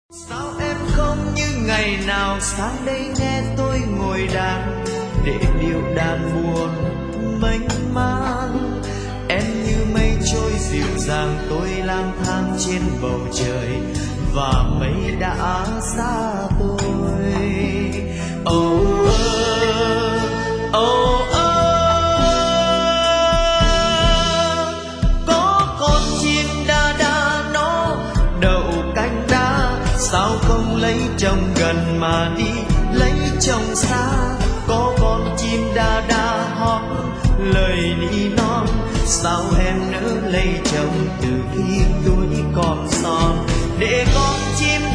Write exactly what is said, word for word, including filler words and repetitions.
Sao em không như ngày nào sang đây nghe tôi ngồi đàn để điệu đàn buồn mênh mang. Em như mây trôi dịu dàng, tôi lang thang trên bầu trời và mây đã xa tôi. Oh, oh, oh, oh. Có con chim đa đa nó đậu cánh đá, sao không lấy chồng gần mà đi lấy chồng xa. Có con chim đa đa hót lời nỉ non, sao em nỡ lấy chồng từ khi tuổi còn son. Để con chim